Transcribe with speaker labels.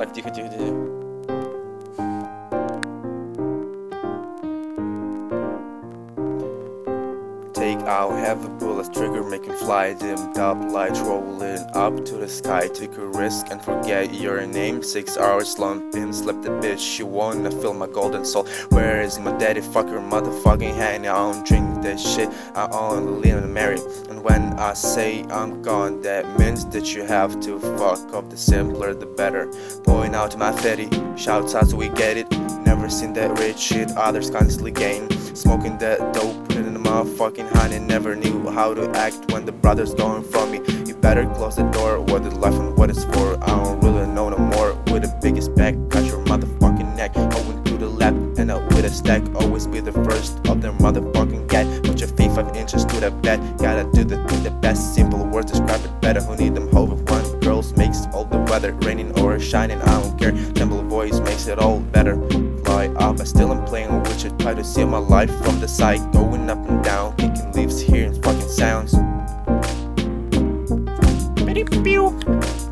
Speaker 1: Так, тихо, тихо, тихо. Take out, have a bullet trigger, making fly, dimmed up lights rolling up to the sky. Take a risk and forget your name. 6 hours slumping, slept the bitch. You wanna feel my golden soul. Where is my daddy? Fuck your motherfucking hand. I don't drink that shit. I only live and marry. And when I say I'm gone, that means that you have to fuck up. The simpler, the better. Point out to my fatty, shouts out so we get it. Never seen that rich shit, others constantly gain. Smoking that dope, putting in the motherfucking honey. Never knew how to act when the brother's going from me. You better close the door, what is life and what it's for. I don't really know no more. With the biggest back, cut your motherfucking neck. Going to the left and out with a stack. Always be the first of their motherfucking get. Put your feet 5 inches to the bed. Gotta do the thing the best. Simple words describe it better. Who need them hope of one? Girls makes all the weather, raining or shining, I don't care. Simple voice makes it all better. Fly up, I still am playing with you. Try to see my life from the side, going up and down, kicking leaves, hearing fucking sounds.